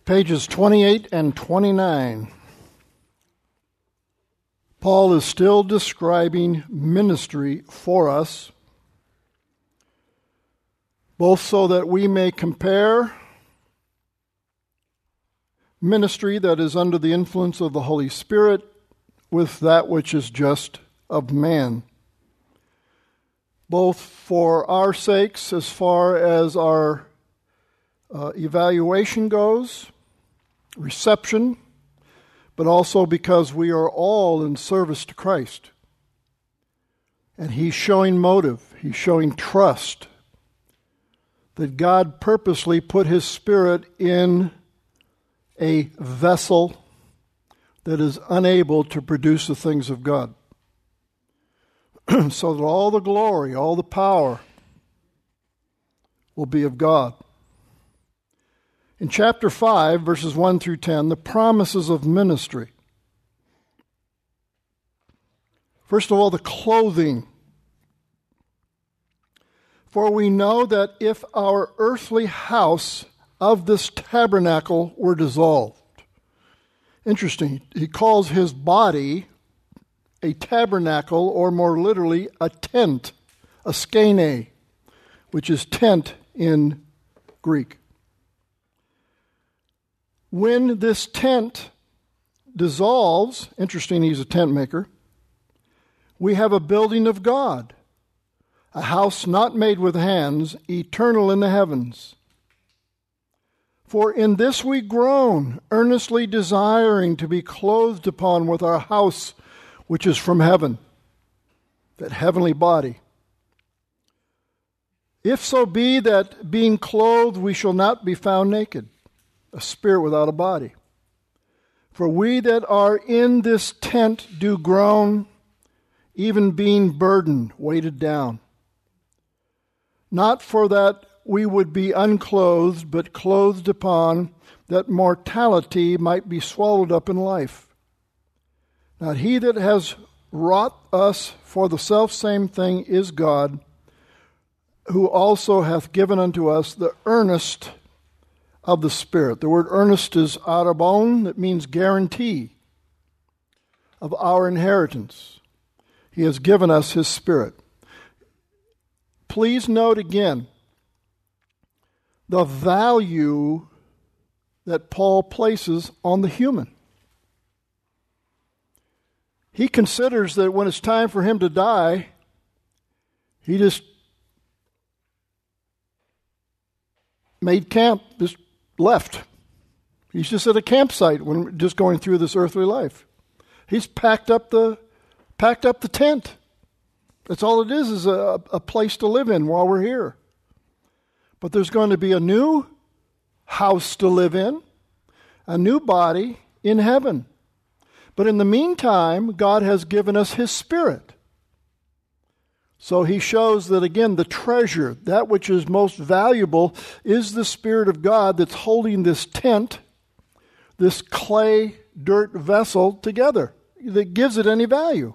Pages 28 and 29. Paul is still describing ministry for us, both so that we may compare ministry that is under the influence of the Holy Spirit with that which is just of man, both for our sakes as far as our evaluation goes, reception, but also because we are all in service to Christ. And he's showing motive, he's showing trust that God purposely put his Spirit in a vessel that is unable to produce the things of God. So that all the glory, all the power will be of God. In chapter 5, verses 1 through 10, the promises of ministry. First of all, the clothing. For we know that if our earthly house of this tabernacle were dissolved. Interesting. He calls his body a tabernacle, or more literally, a tent, a skene, which is tent in Greek. When this tent dissolves, interesting, he's a tent maker, we have a building of God, a house not made with hands, eternal in the heavens. For in this we groan, earnestly desiring to be clothed upon with our house which is from heaven, that heavenly body. If so be that being clothed we shall not be found naked, a spirit without a body. For we that are in this tent do groan, even being burdened, weighted down. Not for that we would be unclothed, but clothed upon, that mortality might be swallowed up in life. Now he that has wrought us for the selfsame thing is God, who also hath given unto us the earnest of the Spirit. The word earnest is arabon, that means guarantee of our inheritance. He has given us his Spirit. Please note again the value that Paul places on the human. He considers that when it's time for him to die, he just made camp, just left. He's just at a campsite when just going through this earthly life. He's packed up the tent. That's all it is a place to live in while we're here. But there's going to be a new house to live in, a new body in heaven. But in the meantime, God has given us his Spirit. So he shows that, again, the treasure, that which is most valuable, is the Spirit of God that's holding this tent, this clay, dirt vessel together, that gives it any value.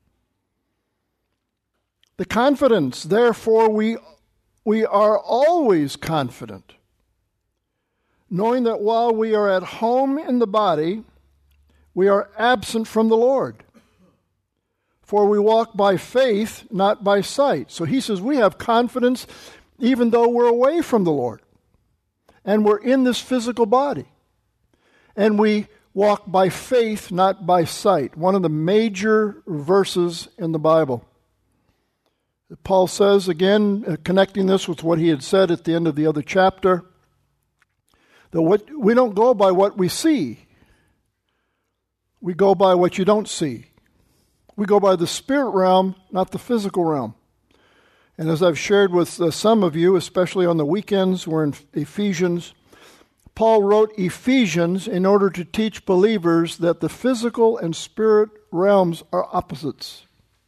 The confidence, therefore, we are always confident, knowing that while we are at home in the body, we are absent from the Lord. For we walk by faith, not by sight. So he says we have confidence even though we're away from the Lord. And we're in this physical body. And we walk by faith, not by sight. One of the major verses in the Bible. Paul says, again, connecting this with what he had said at the end of the other chapter, that we don't go by what we see. We go by what you don't see. We go by the spirit realm, not the physical realm. And as I've shared with some of you, especially on the weekends, we're in Ephesians. Paul wrote Ephesians in order to teach believers that the physical and spirit realms are opposites.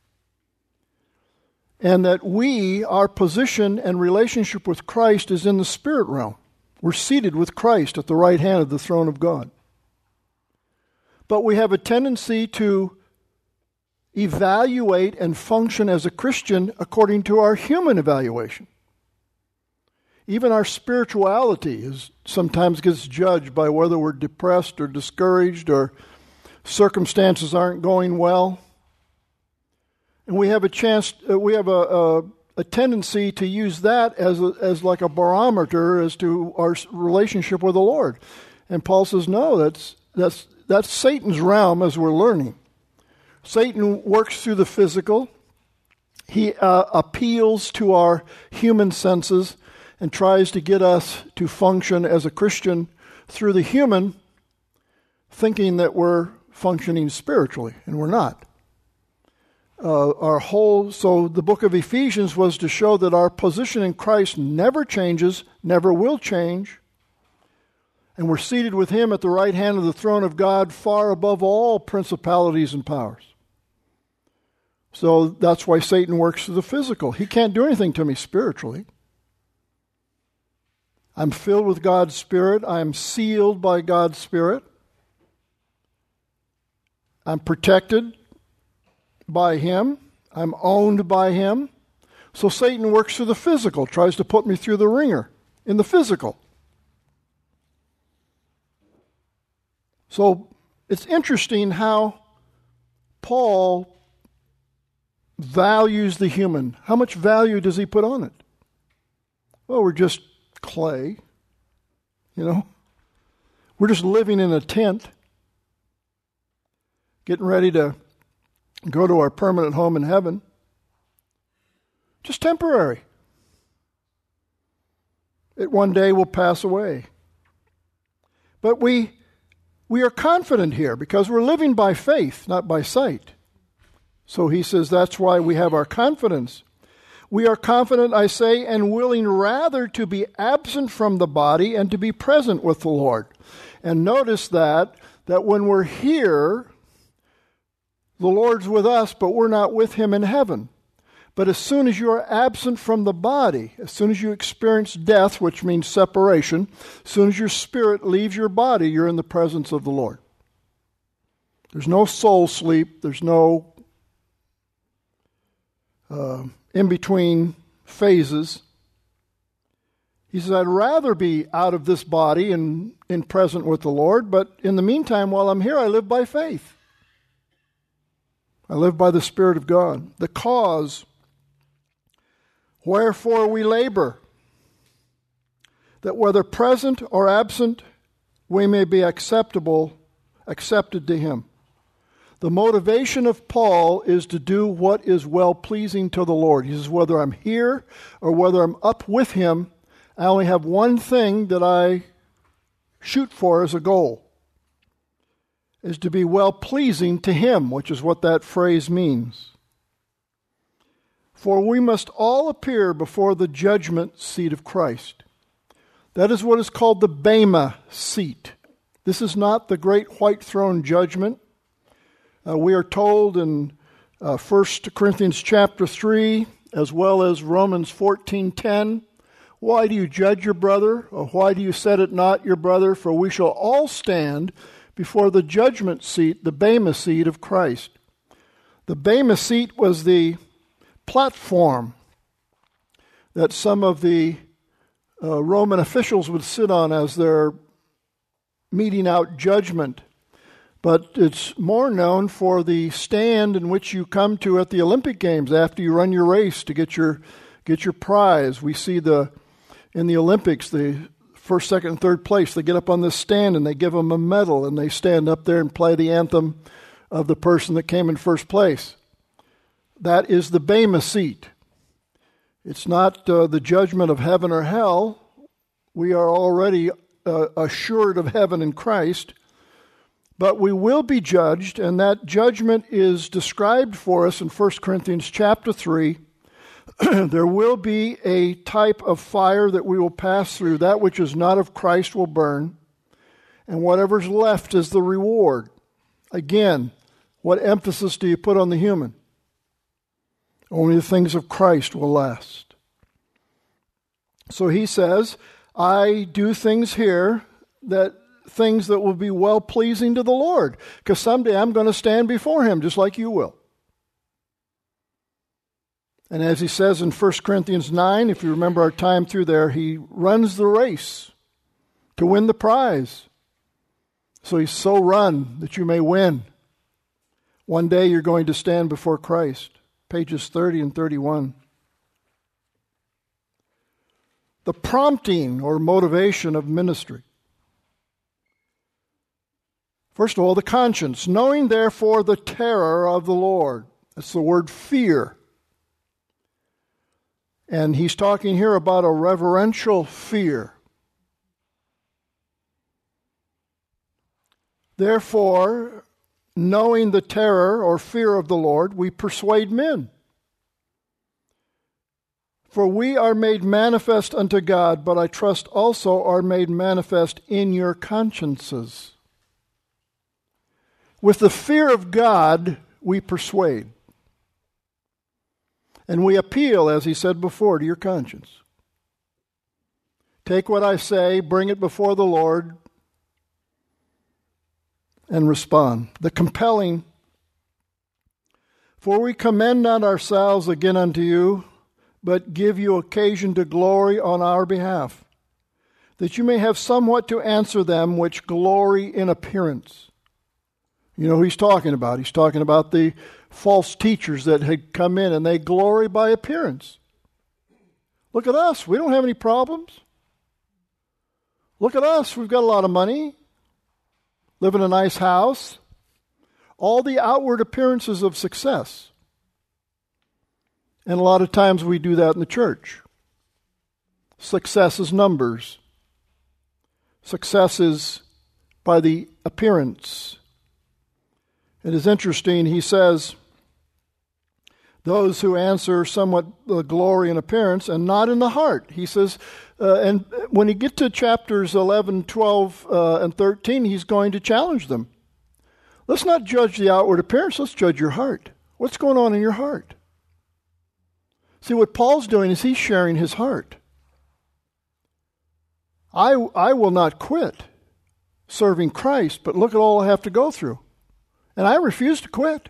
And that our position and relationship with Christ is in the spirit realm. We're seated with Christ at the right hand of the throne of God. But we have a tendency to evaluate and function as a Christian according to our human evaluation. Even our spirituality sometimes gets judged by whether we're depressed or discouraged or circumstances aren't going well. And we have a tendency to use that as like a barometer as to our relationship with the Lord. And Paul says, no, that's Satan's realm, as we're learning. Satan works through the physical. He appeals to our human senses and tries to get us to function as a Christian through the human, thinking that we're functioning spiritually, and we're not. So the book of Ephesians was to show that our position in Christ never changes, never will change, and we're seated with Him at the right hand of the throne of God, far above all principalities and powers. So that's why Satan works through the physical. He can't do anything to me spiritually. I'm filled with God's Spirit. I'm sealed by God's Spirit. I'm protected by Him. I'm owned by Him. So Satan works through the physical, tries to put me through the ringer in the physical. So it's interesting how Paul values the human. How much value does he put on it? Well, we're just clay, We're just living in a tent, getting ready to go to our permanent home in heaven. Just temporary. It one day will pass away. But we are confident here because we're living by faith, not by sight. So he says that's why we have our confidence. We are confident, I say, and willing rather to be absent from the body and to be present with the Lord. And notice that when we're here, the Lord's with us, but we're not with Him in heaven. But as soon as you are absent from the body, as soon as you experience death, which means separation, as soon as your spirit leaves your body, you're in the presence of the Lord. There's no soul sleep. There's no in-between phases. He says, I'd rather be out of this body and in present with the Lord, but in the meantime, while I'm here, I live by faith. I live by the Spirit of God. The cause, wherefore we labor, that whether present or absent, we may be accepted to Him. The motivation of Paul is to do what is well-pleasing to the Lord. He says, whether I'm here or whether I'm up with Him, I only have one thing that I shoot for as a goal, is to be well-pleasing to Him, which is what that phrase means. For we must all appear before the judgment seat of Christ. That is what is called the Bema seat. This is not the great white throne judgment. We are told in 1 Corinthians chapter 3, as well as Romans 14:10, why do you judge your brother, or why do you set it not your brother? For we shall all stand before the judgment seat, the Bema seat of Christ. The Bema seat was the platform that some of the Roman officials would sit on as they're meting out judgment. But it's more known for the stand in which you come to at the Olympic Games after you run your race to get your prize. We see in the Olympics, the first, second, and third place, they get up on this stand and they give them a medal and they stand up there and play the anthem of the person that came in first place. That is the Bema seat. It's not the judgment of heaven or hell. We are already assured of heaven in Christ. But we will be judged, and that judgment is described for us in 1 Corinthians chapter 3. There will be a type of fire that we will pass through. That which is not of Christ will burn, and whatever's left is the reward. Again, what emphasis do you put on the human? Only the things of Christ will last. So he says, I do things here things that will be well-pleasing to the Lord, because someday I'm going to stand before Him just like you will. And as he says in 1 Corinthians 9, if you remember our time through there, he runs the race to win the prize. So he's so run that you may win. One day you're going to stand before Christ. Pages 30 and 31. The prompting or motivation of ministry. First of all, the conscience. Knowing therefore the terror of the Lord. That's the word fear. And he's talking here about a reverential fear. Therefore, knowing the terror or fear of the Lord, we persuade men. For we are made manifest unto God, but I trust also are made manifest in your consciences. With the fear of God, we persuade. And we appeal, as he said before, to your conscience. Take what I say, bring it before the Lord, and respond. The compelling, for we commend not ourselves again unto you, but give you occasion to glory on our behalf, that you may have somewhat to answer them which glory in appearance. You know who he's talking about. He's talking about the false teachers that had come in and they glory by appearance. Look at us. We don't have any problems. Look at us. We've got a lot of money. Live in a nice house. All the outward appearances of success. And a lot of times we do that in the church. Success is numbers. Success is by the appearance. It is interesting, he says, those who answer somewhat the glory and appearance and not in the heart. He says, and when you get to chapters 11, 12, and 13, he's going to challenge them. Let's not judge the outward appearance, let's judge your heart. What's going on in your heart? See, what Paul's doing is he's sharing his heart. I will not quit serving Christ, but look at all I have to go through. And I refuse to quit.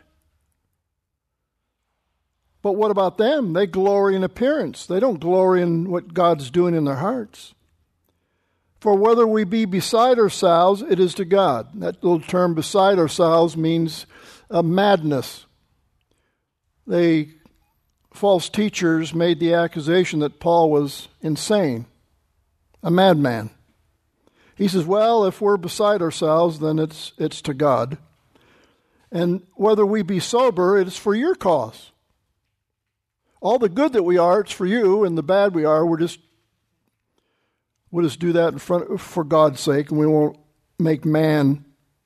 But what about them? They glory in appearance. They don't glory in what God's doing in their hearts. For whether we be beside ourselves, it is to God. That little term beside ourselves means madness. False teachers made the accusation that Paul was insane, a madman. He says, well, if we're beside ourselves, then it's to God. And whether we be sober, it is for your cause. All the good that we are, it's for you, and the bad we are, we'll just do that for God's sake, and we won't make man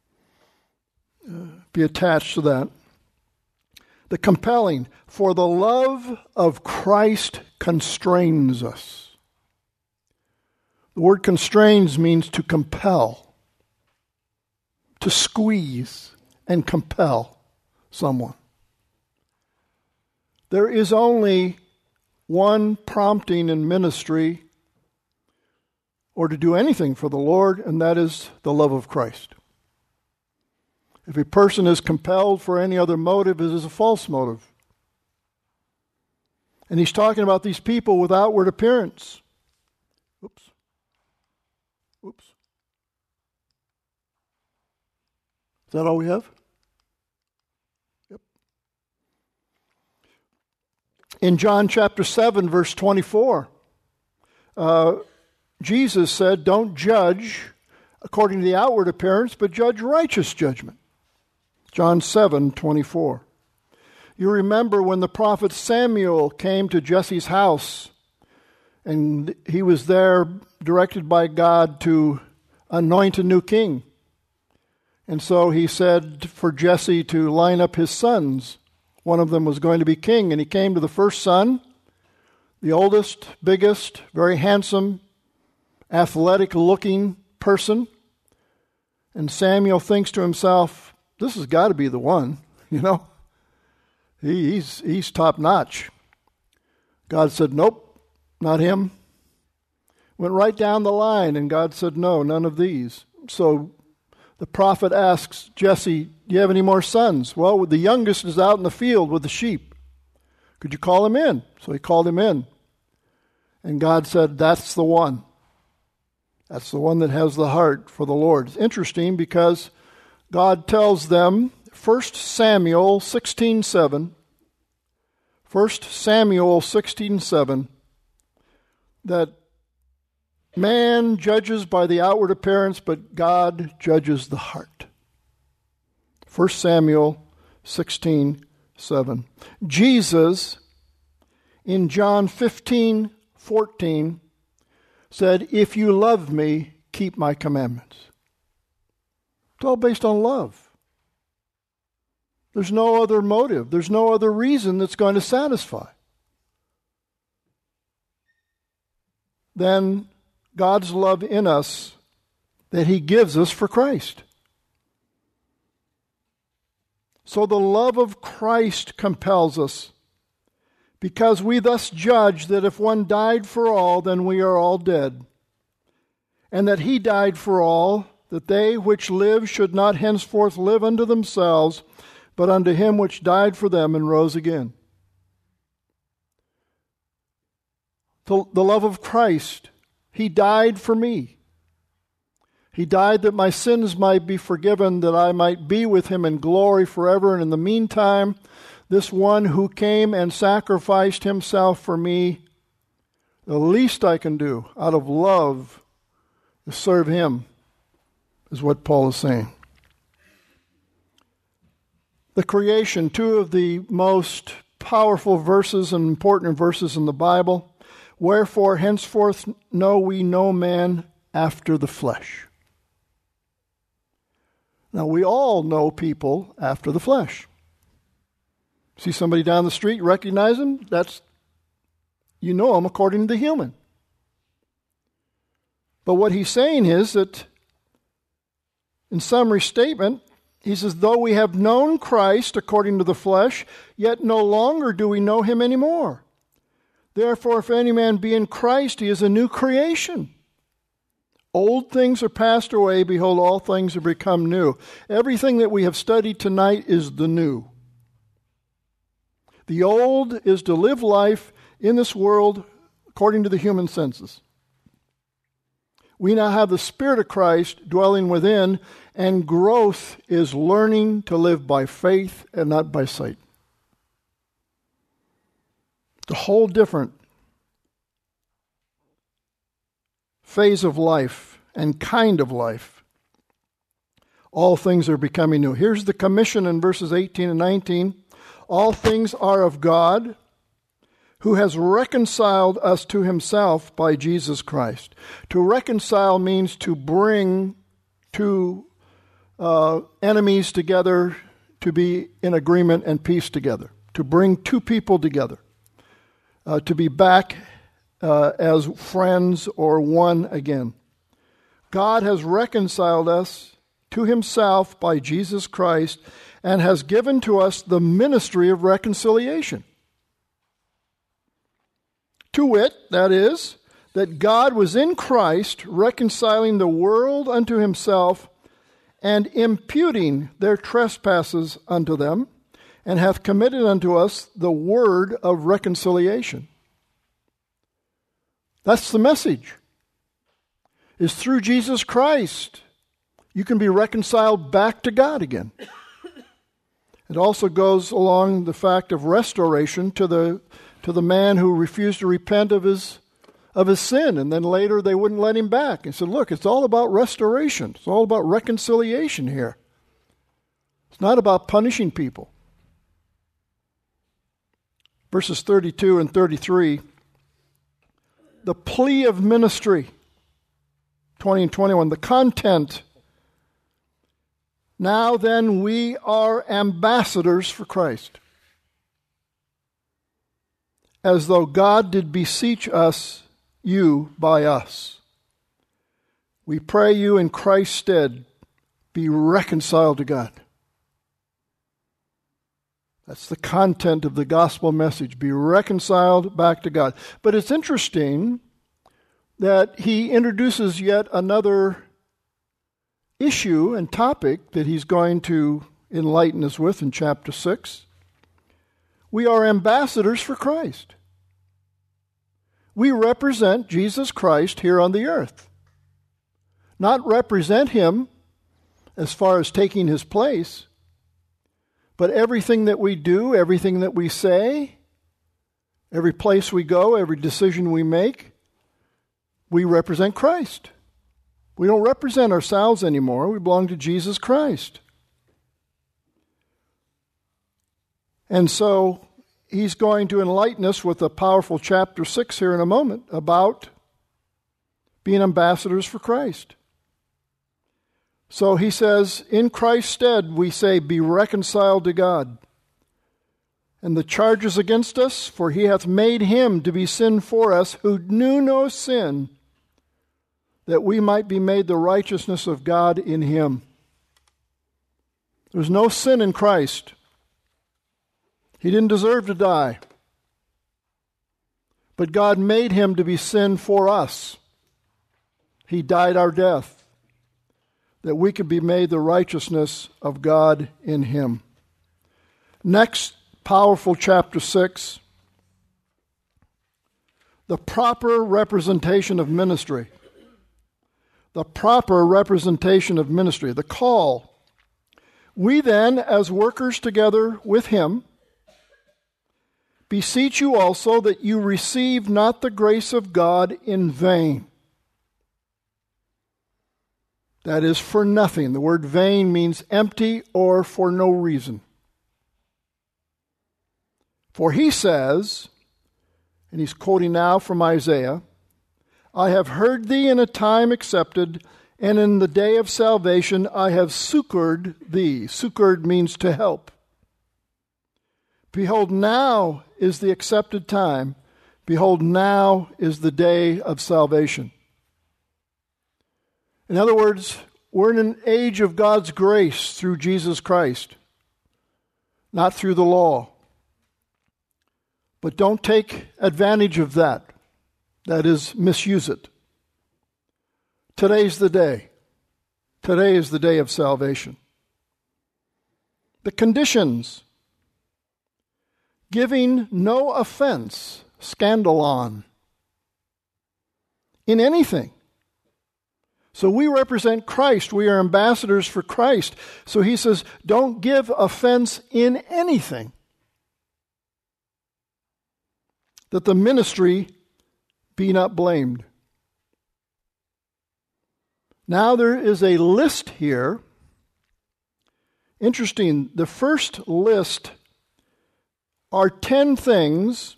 be attached to that. The compelling, for the love of Christ constrains us. The word constrains means to compel, to squeeze and compel someone. There is only one prompting in ministry or to do anything for the Lord, and that is the love of Christ. If a person is compelled for any other motive, it is a false motive. And he's talking about these people with outward appearance. Oops. Is that all we have? Yep. In John chapter 7, verse 24, Jesus said, don't judge according to the outward appearance, but judge righteous judgment. John 7:24. You remember when the prophet Samuel came to Jesse's house, and he was there directed by God to anoint a new king. And so he said for Jesse to line up his sons. One of them was going to be king, and he came to the first son, the oldest, biggest, very handsome, athletic-looking person. And Samuel thinks to himself, this has got to be the one, you know. He's top-notch. God said, nope, not him. Went right down the line, and God said, no, none of these. So the prophet asks Jesse, do you have any more sons? Well, the youngest is out in the field with the sheep. Could you call him in? So he called him in. And God said, that's the one. That's the one that has the heart for the Lord. It's interesting because God tells them, 1 Samuel 16:7, 1 Samuel 16:7, that man judges by the outward appearance, but God judges the heart. 1 Samuel 16:7. Jesus, in John 15:14, said, if you love me, keep my commandments. It's all based on love. There's no other motive. There's no other reason that's going to satisfy than God's love in us that he gives us for Christ. So the love of Christ compels us, because we thus judge that if one died for all, then we are all dead, and that he died for all, that they which live should not henceforth live unto themselves, but unto him which died for them and rose again. The love of Christ, he died for me. He died that my sins might be forgiven, that I might be with him in glory forever. And in the meantime, this one who came and sacrificed himself for me, the least I can do out of love is serve him, is what Paul is saying. The creation, two of the most powerful verses and important verses in the Bible. Wherefore, henceforth know we no man after the flesh. Now, we all know people after the flesh. See somebody down the street, recognize them? You know them according to the human. But what he's saying is that, in summary statement, he says, though we have known Christ according to the flesh, yet no longer do we know him anymore. Therefore, if any man be in Christ, he is a new creation. Old things are passed away. Behold, all things have become new. Everything that we have studied tonight is the new. The old is to live life in this world according to the human senses. We now have the Spirit of Christ dwelling within, and growth is learning to live by faith and not by sight. It's a whole different phase of life and kind of life. All things are becoming new. Here's the commission in verses 18 and 19. All things are of God, who has reconciled us to himself by Jesus Christ. To reconcile means to bring two enemies together to be in agreement and peace together. To bring two people together. To be back as friends or one again. God has reconciled us to himself by Jesus Christ and has given to us the ministry of reconciliation. To wit, that is, that God was in Christ reconciling the world unto himself and imputing their trespasses unto them, and hath committed unto us the word of reconciliation. That's the message. Is through Jesus Christ you can be reconciled back to God again. It also goes along the fact of restoration to the man who refused to repent of his sin, and then later they wouldn't let him back. He said, look, it's all about restoration. It's all about reconciliation here. It's not about punishing people. Verses 32 and 33, the plea of ministry, 20 and 21, the content. Now then, we are ambassadors for Christ, as though God did beseech you by us. We pray you in Christ's stead, be reconciled to God. That's the content of the gospel message. Be reconciled back to God. But it's interesting that he introduces yet another issue and topic that he's going to enlighten us with in chapter 6. We are ambassadors for Christ. We represent Jesus Christ here on the earth. Not represent him as far as taking his place, but everything that we do, everything that we say, every place we go, every decision we make, we represent Christ. We don't represent ourselves anymore. We belong to Jesus Christ. And so he's going to enlighten us with a powerful chapter 6 here in a moment about being ambassadors for Christ. So he says, in Christ's stead, we say, be reconciled to God. And the charges against us, for he hath made him to be sin for us, who knew no sin, that we might be made the righteousness of God in him. There's no sin in Christ. He didn't deserve to die. But God made him to be sin for us. He died our death, that we could be made the righteousness of God in him. Next, powerful chapter 6. The proper representation of ministry. The proper representation of ministry. The call. We then, as workers together with him, beseech you also that you receive not the grace of God in vain. That is, for nothing. The word vain means empty or for no reason. For he says, and he's quoting now from Isaiah, I have heard thee in a time accepted, and in the day of salvation I have succored thee. Succored means to help. Behold, now is the accepted time. Behold, now is the day of salvation. In other words, we're in an age of God's grace through Jesus Christ, not through the law. But don't take advantage of that. That is, misuse it. Today's the day. Today is the day of salvation. The conditions. Giving no offense, scandalon, in anything. So we represent Christ. We are ambassadors for Christ. So he says, don't give offense in anything. That the ministry be not blamed. Now there is a list here. Interesting. The first list are 10 things,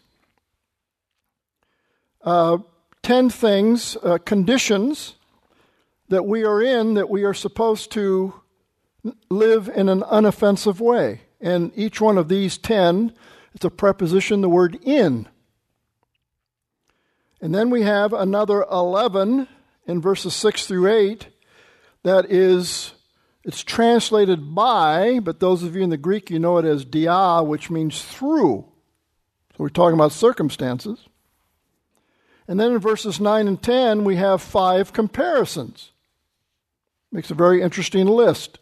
conditions that we are in, that we are supposed to live in an unoffensive way. And each one of these 10, it's a preposition, the word in. And then we have another 11 in verses 6 through 8 that is, it's translated by, but those of you in the Greek, you know it as dia, which means through. So we're talking about circumstances. And then in verses 9 and 10, we have 5 comparisons. Makes a very interesting list.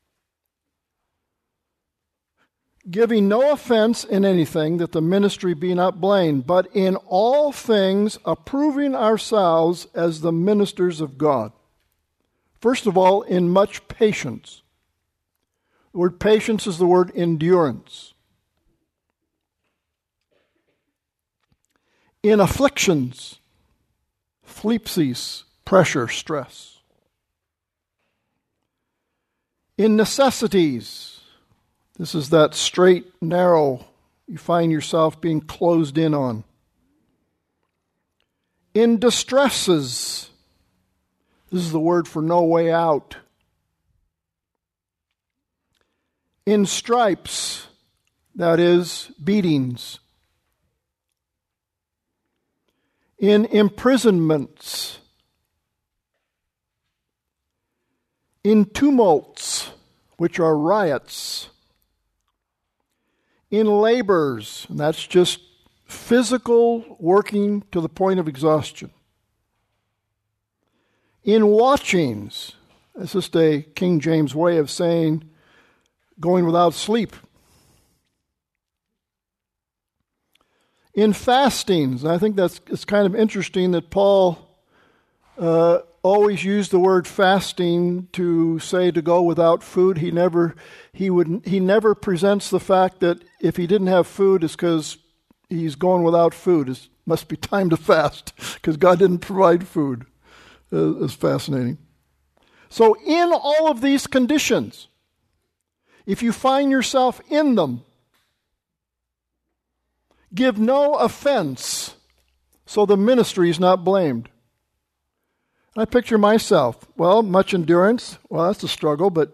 Giving no offense in anything, that the ministry be not blamed, but in all things approving ourselves as the ministers of God. First of all, in much patience. The word patience is the word endurance. In afflictions, thlipsis, pressure, stress. In necessities, this is that straight, narrow, you find yourself being closed in on. In distresses, this is the word for no way out. In stripes, that is, beatings. In imprisonments. In tumults, which are riots. In labors, and that's just physical working to the point of exhaustion. In watchings, that's just a King James way of saying going without sleep. In fastings, I think it's kind of interesting that Paul always used the word fasting to say to go without food. He never presents the fact that if he didn't have food, it's because he's going without food. It must be time to fast because God didn't provide food. It's fascinating. So in all of these conditions, if you find yourself in them, give no offense, so the ministry is not blamed. I picture myself, much endurance. Well, that's a struggle, but,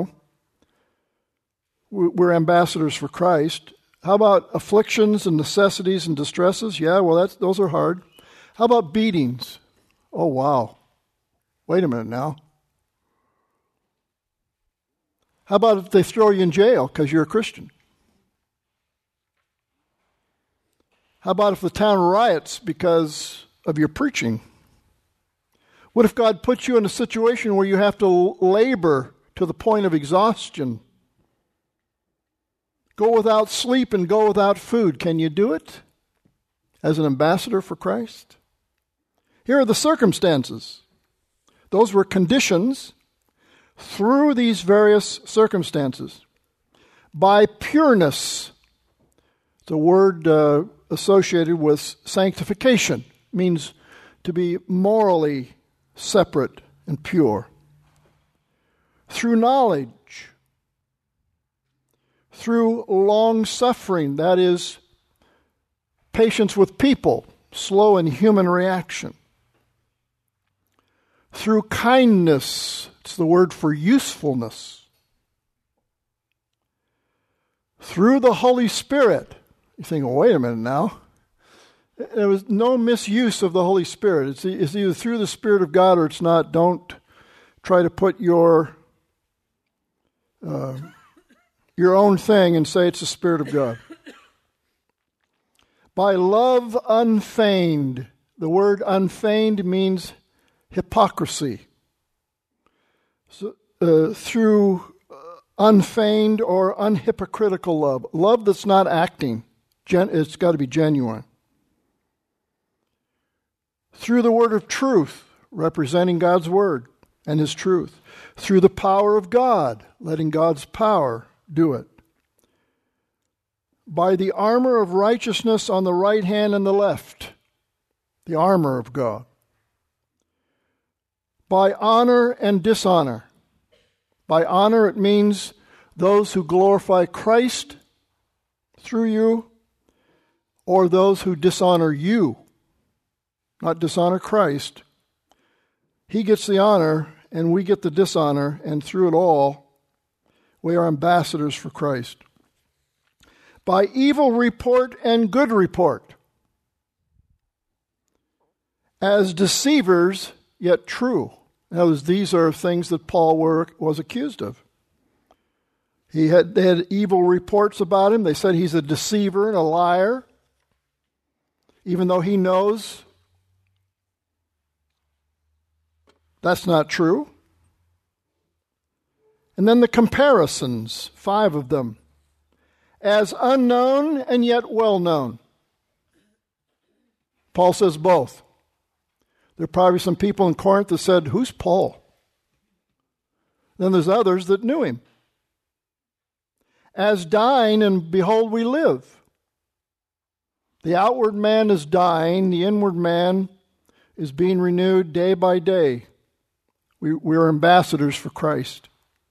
we're ambassadors for Christ. How about afflictions and necessities and distresses? Yeah, those are hard. How about beatings? Oh, wow. Wait a minute now. How about if they throw you in jail because you're a Christian? How about if the town riots because of your preaching? What if God puts you in a situation where you have to labor to the point of exhaustion? Go without sleep and go without food. Can you do it as an ambassador for Christ? Here are the circumstances. Those were conditions through these various circumstances. By pureness, it's a word associated with sanctification. It means to be morally separate and pure. Through knowledge. Through long suffering, that is, patience with people, slow in human reaction. Through kindness, it's the word for usefulness. Through the Holy Spirit. You think, wait a minute now. There was no misuse of the Holy Spirit. It's either through the Spirit of God or it's not. Don't try to put your own thing and say it's the Spirit of God. By love unfeigned. The word unfeigned means hypocrisy. So, through unfeigned or unhypocritical love. Love that's not acting. It's got to be genuine. Through the word of truth, representing God's word and his truth. Through the power of God, letting God's power do it. By the armor of righteousness on the right hand and the left. The armor of God. By honor and dishonor. By honor, it means those who glorify Christ through you, or those who dishonor you, not dishonor Christ. He gets the honor, and we get the dishonor, and through it all, we are ambassadors for Christ. By evil report and good report, as deceivers, yet true. In other words, these are things that Paul was accused of. They had evil reports about him. They said he's a deceiver and a liar, even though he knows that's not true. And then the comparisons, 5 of them, as unknown and yet well known. Paul says both. There are probably some people in Corinth that said, who's Paul? Then there's others that knew him. As dying, and behold, we live. The outward man is dying, the inward man is being renewed day by day. We are ambassadors for Christ.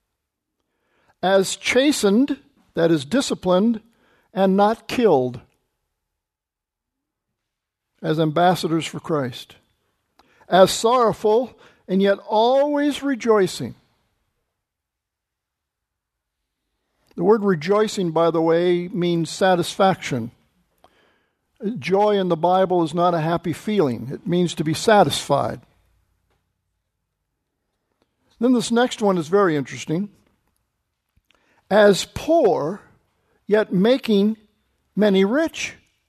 As chastened, that is disciplined, and not killed. As ambassadors for Christ. As sorrowful, and yet always rejoicing. The word rejoicing, by the way, means satisfaction. Joy in the Bible is not a happy feeling. It means to be satisfied. Then this next one is very interesting. As poor, yet making many rich.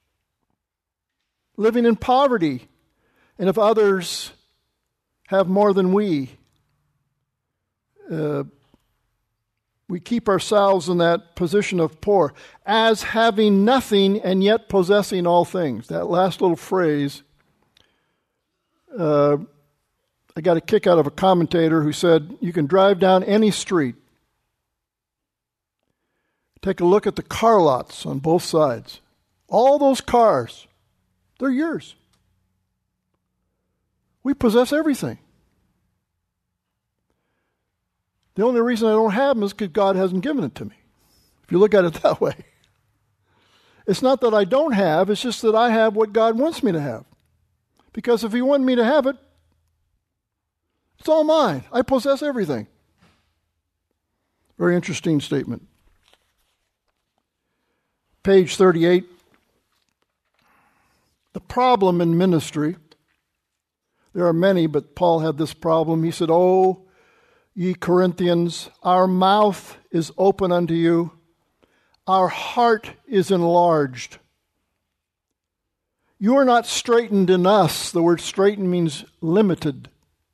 Living in poverty. And if others have more than we, We keep ourselves in that position of poor, as having nothing and yet possessing all things. That last little phrase, I got a kick out of a commentator who said, you can drive down any street, take a look at the car lots on both sides. All those cars, they're yours. We possess everything. The only reason I don't have them is because God hasn't given it to me. If you look at it that way. It's not that I don't have, it's just that I have what God wants me to have. Because if He wanted me to have it, it's all mine. I possess everything. Very interesting statement. Page 38. The problem in ministry. There are many, but Paul had this problem. He said, "Oh, ye Corinthians, our mouth is open unto you. Our heart is enlarged. You are not straitened in us." The word straitened means limited.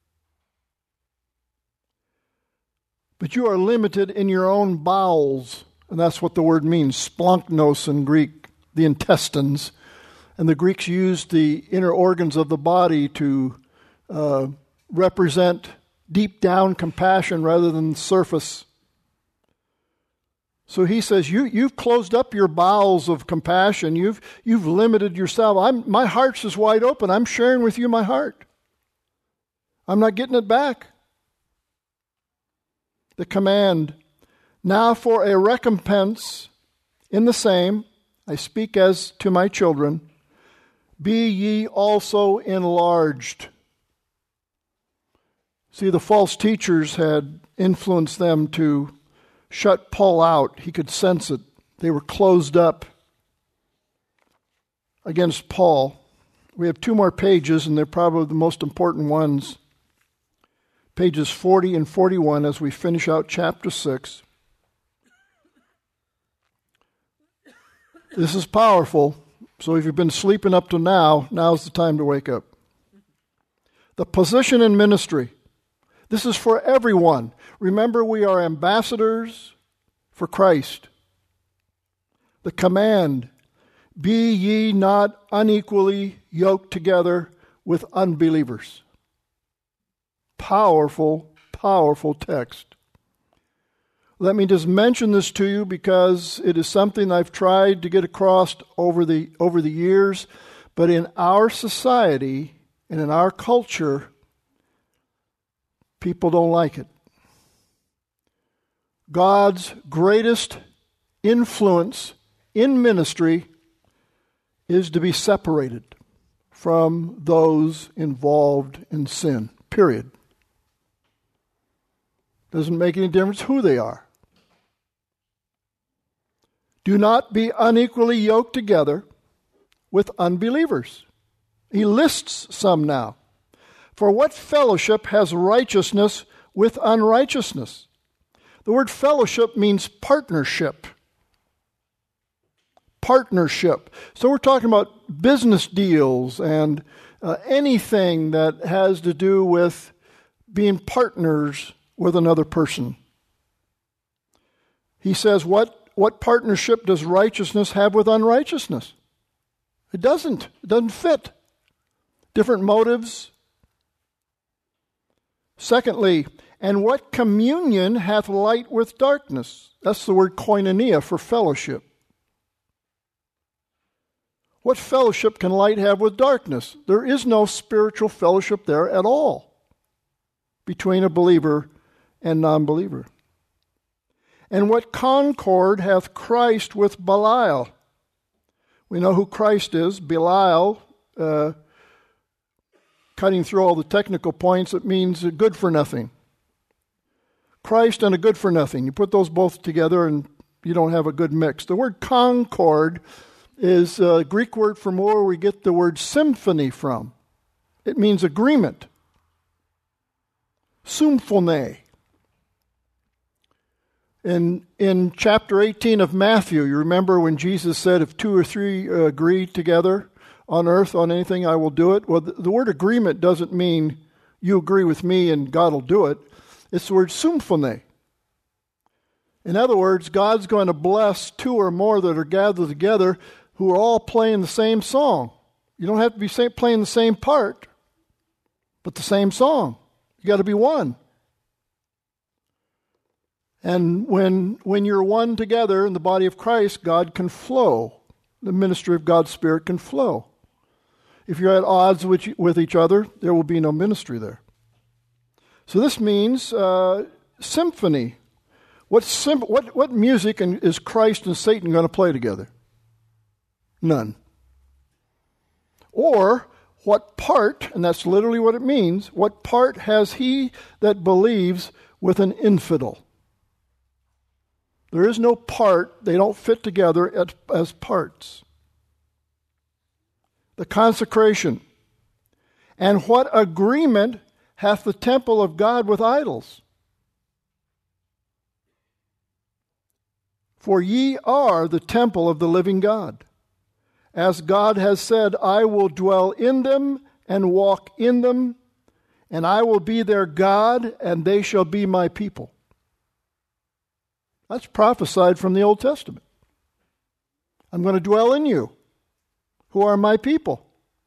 But you are limited in your own bowels. And that's what the word means, splanchnos in Greek, the intestines. And the Greeks used the inner organs of the body to represent deep down compassion rather than surface. So he says, you've closed up your bowels of compassion. You've limited yourself. My heart's just wide open. I'm sharing with you my heart. I'm not getting it back. The command, now for a recompense in the same, I speak as to my children, be ye also enlarged. See, the false teachers had influenced them to shut Paul out. He could sense it. They were closed up against Paul. We have 2 more pages, and they're probably the most important ones. Pages 40 and 41 as we finish out chapter 6. This is powerful. So if you've been sleeping up to now, now's the time to wake up. The position in ministry. This is for everyone. Remember, we are ambassadors for Christ. The command, be ye not unequally yoked together with unbelievers. Powerful, powerful text. Let me just mention this to you because it is something I've tried to get across over the years. But in our society and in our culture, people don't like it. God's greatest influence in ministry is to be separated from those involved in sin. Period. Doesn't make any difference who they are. Do not be unequally yoked together with unbelievers. He lists some now. For what fellowship has righteousness with unrighteousness? The word fellowship means partnership. Partnership. So we're talking about business deals and anything that has to do with being partners with another person. He says, what partnership does righteousness have with unrighteousness? It doesn't. It doesn't fit. Different motives. Secondly, and what communion hath light with darkness? That's the word koinonia for fellowship. What fellowship can light have with darkness? There is no spiritual fellowship there at all between a believer and non-believer. And what concord hath Christ with Belial? We know who Christ is. Belial, cutting through all the technical points, it means a good for nothing. Christ and a good for nothing. You put those both together and you don't have a good mix. The word concord is a Greek word from where we get the word symphony from. It means agreement. Symphone. In chapter 18 of Matthew, you remember when Jesus said, if 2 or 3 agree together on earth on anything, I will do it. Well, the word agreement doesn't mean you agree with me and God will do it. It's the word symphone. In other words, God's going to bless two or more that are gathered together who are all playing the same song. You don't have to be playing the same part, but the same song. You got to be one. And when you're one together in the body of Christ, God can flow. The ministry of God's Spirit can flow. If you're at odds with each other, there will be no ministry there. So this means symphony. What music is Christ and Satan going to play together? None. Or what part, and that's literally what it means, what part has he that believes with an infidel? There is no part. They don't fit together as parts. The consecration. And what agreement hath the temple of God with idols? For ye are the temple of the living God. As God has said, I will dwell in them and walk in them, and I will be their God, and they shall be my people. That's prophesied from the Old Testament. I'm going to dwell in you, who are my people.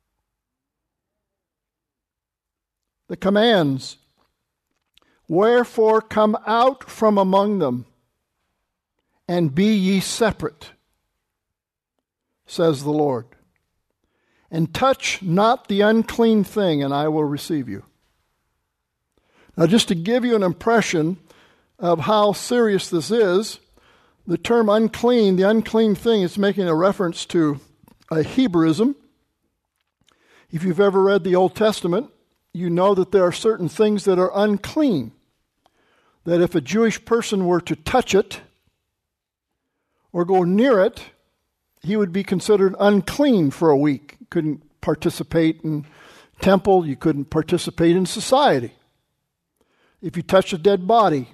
The commands. Wherefore come out from among them, and be ye separate, says the Lord. And touch not the unclean thing, and I will receive you. Now, just to give you an impression of how serious this is, the term unclean, the unclean thing, is making a reference to a Hebrewism. If you've ever read the Old Testament, you know that there are certain things that are unclean. That if a Jewish person were to touch it or go near it, he would be considered unclean for a week. Couldn't participate in temple. You couldn't participate in society. If you touched a dead body,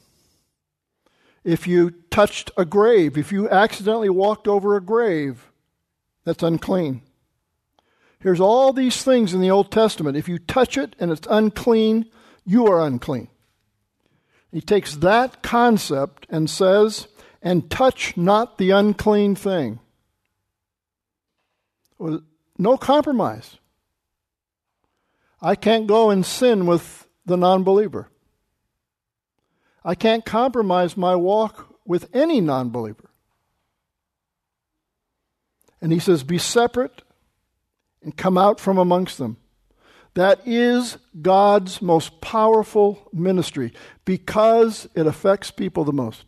if you touched a grave, if you accidentally walked over a grave, that's unclean. Here's all these things in the Old Testament. If you touch it and it's unclean, you are unclean. He takes that concept and says, and touch not the unclean thing. Well, no compromise. I can't go and sin with the non-believer. I can't compromise my walk with any non-believer. And he says, be separate and come out from amongst them. That is God's most powerful ministry because it affects people the most.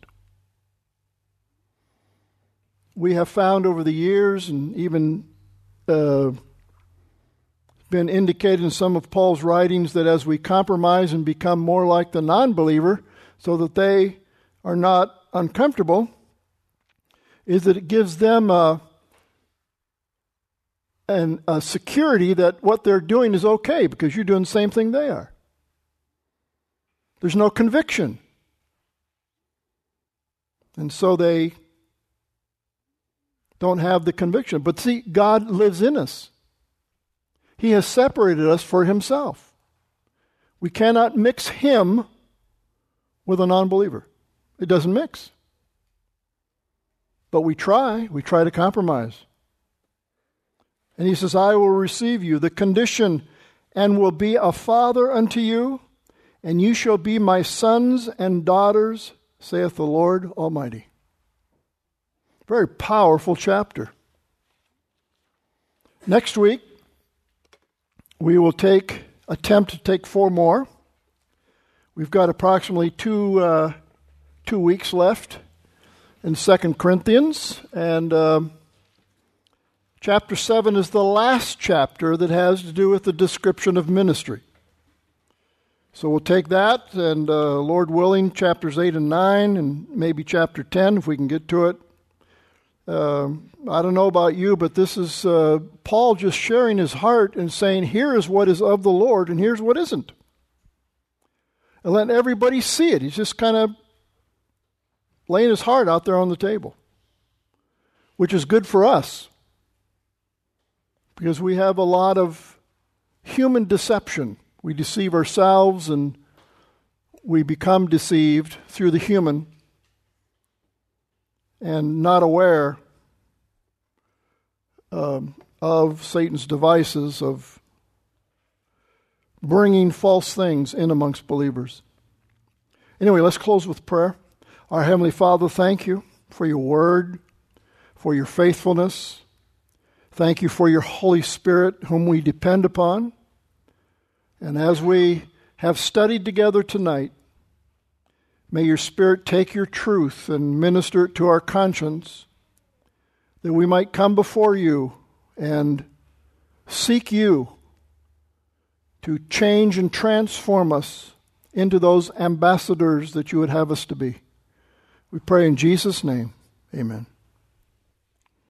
We have found over the years, and even been indicated in some of Paul's writings, that as we compromise and become more like the non-believer so that they are not uncomfortable, is that it gives them a security that what they're doing is okay because you're doing the same thing they are. There's no conviction. And so they don't have the conviction. But see, God lives in us. He has separated us for himself. We cannot mix him with a non-believer. It doesn't mix. But we try to compromise. And he says, I will receive you, the condition, and will be a father unto you, and you shall be my sons and daughters, saith the Lord Almighty. Very powerful chapter. Next week, we will attempt to take 4 more. We've got approximately two weeks left in 2 Corinthians, and chapter 7 is the last chapter that has to do with the description of ministry. So we'll take that, and Lord willing, chapters 8 and 9, and maybe chapter 10 if we can get to it. I don't know about you, but this is Paul just sharing his heart and saying, here is what is of the Lord, and here's what isn't. And letting everybody see it. He's just kind of laying his heart out there on the table, which is good for us. Because we have a lot of human deception. We deceive ourselves and we become deceived through the human. and not aware of Satan's devices of bringing false things in amongst believers. Anyway, let's close with prayer. Our Heavenly Father, thank you for your word, for your faithfulness. Thank you for your Holy Spirit, whom we depend upon. And as we have studied together tonight, may your Spirit take your truth and minister it to our conscience, that we might come before you and seek you to change and transform us into those ambassadors that you would have us to be. We pray in Jesus' name. Amen.